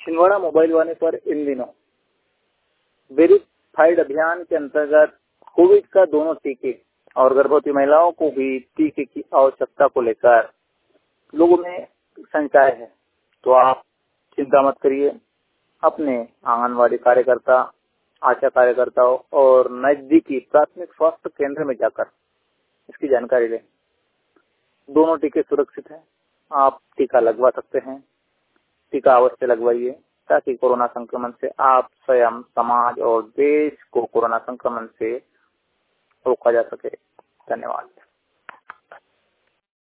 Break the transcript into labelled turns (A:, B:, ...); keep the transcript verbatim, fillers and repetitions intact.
A: Chhindwara mobile वाले पर इन दिनों वेरिफाइड अभियान के अंतर्गत कोविड का दोनों टीके और गर्भवती महिलाओं को भी टीके की आवश्यकता को लेकर लोगों में संशय है। तो आप चिंता मत करिए, अपने आंगनवाड़ी कार्यकर्ता, आशा कार्यकर्ताओं और नजदीकी प्राथमिक स्वास्थ्य केंद्र में जाकर इसकी जानकारी लें। दोनों टीके सुरक्षित हैं, आप टीका लगवा सकते हैं। टीका अवश्य लगवाइए ताकि कोरोना संक्रमण से आप स्वयं, समाज और देश को कोरोना संक्रमण से रोका जा सके। धन्यवाद।